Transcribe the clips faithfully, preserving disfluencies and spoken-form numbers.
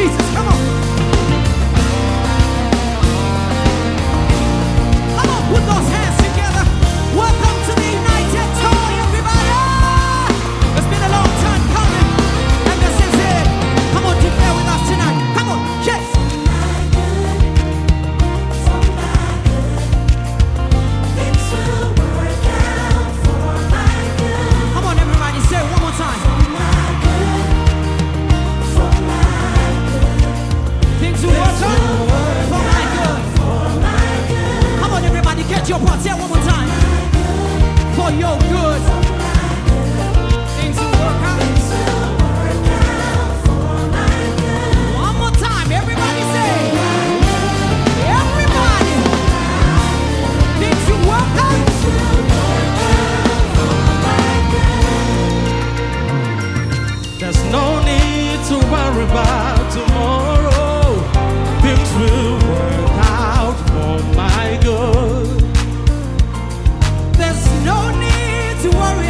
Jesus. Come on. Come on, put those hands together. Welcome to the United Tour, everybody. It's been a long time coming, and this is it. Come on, declare with us tonight. Come on, yes. Come on, everybody, say it one more time. Things will work out for my good. Come on, everybody, get your part. Say it one more time. For your good. Things will work out. One more time, everybody say. Everybody. Things will work out. There's no need to worry about tomorrow. Things will work out for my good. There's no need to worry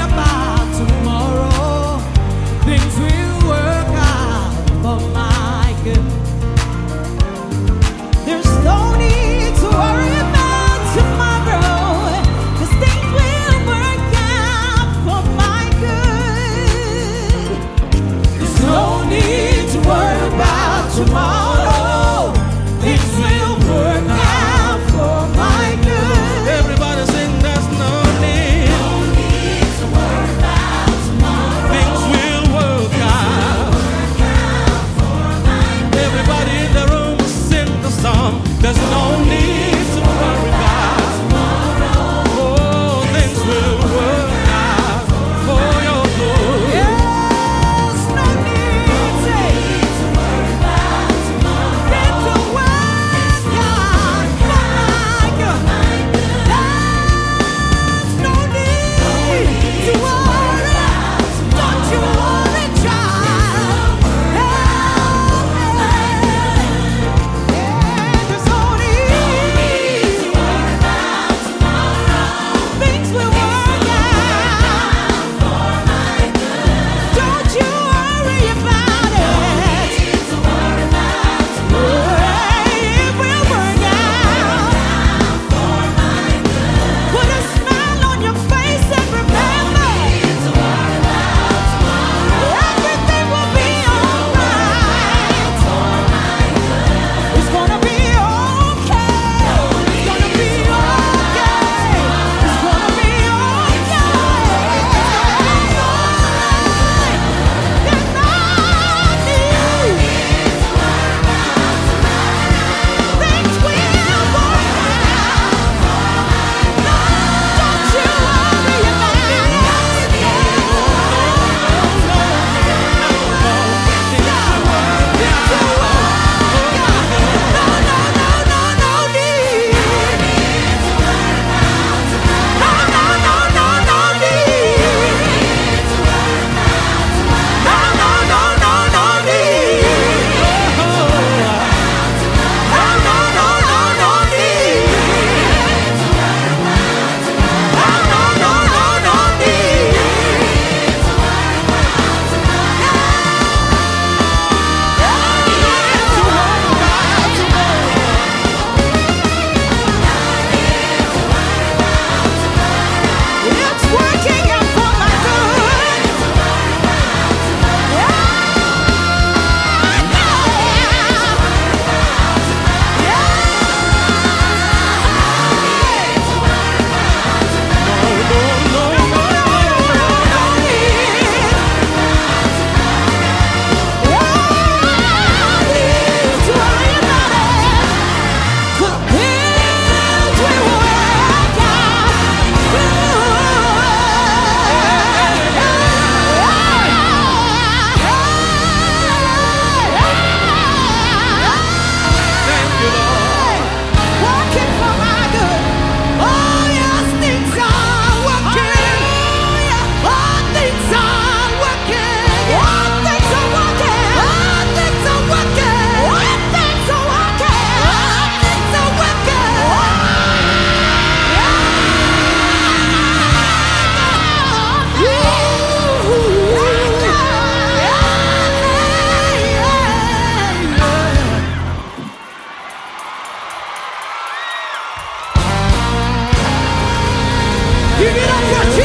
Give it up for